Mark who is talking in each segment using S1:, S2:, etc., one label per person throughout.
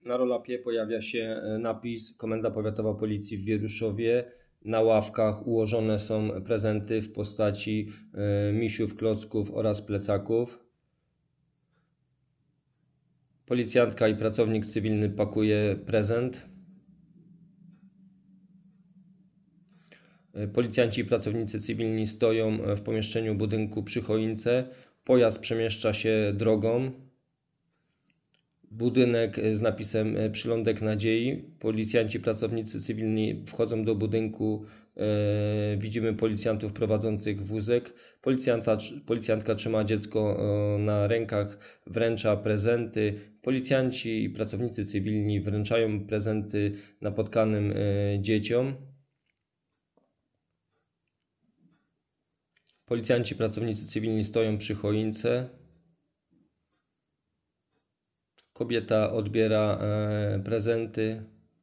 S1: Na roll-upie pojawia się napis Komenda Powiatowa Policji w Wieruszowie. Na ławkach ułożone są prezenty w postaci misiów, klocków oraz plecaków. Policjantka i pracownik cywilny pakuje prezent. Policjanci i pracownicy cywilni stoją w pomieszczeniu budynku przy choince. Pojazd przemieszcza się drogą. Budynek z napisem Przylądek Nadziei. Policjanci, pracownicy cywilni wchodzą do budynku. Widzimy policjantów prowadzących wózek. Policjantka trzyma dziecko na rękach, wręcza prezenty. Policjanci i pracownicy cywilni wręczają prezenty napotkanym dzieciom. Policjanci, pracownicy cywilni stoją przy choince. Kobieta odbiera prezenty.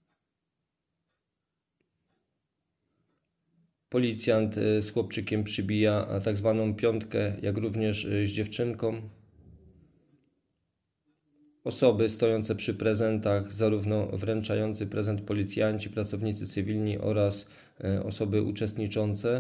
S1: Policjant z chłopczykiem przybija tak zwaną piątkę, jak również z dziewczynką. Osoby stojące przy prezentach, zarówno wręczający prezent policjanci, pracownicy cywilni oraz osoby uczestniczące.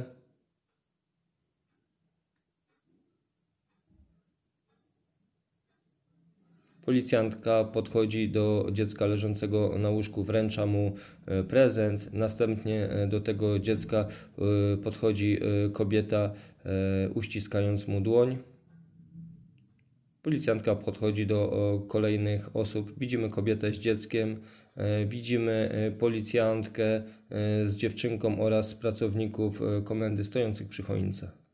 S1: Policjantka podchodzi do dziecka leżącego na łóżku, wręcza mu prezent. Następnie do tego dziecka podchodzi kobieta, uściskając mu dłoń. Policjantka podchodzi do kolejnych osób. Widzimy kobietę z dzieckiem, widzimy policjantkę z dziewczynką oraz pracowników komendy stojących przy choince.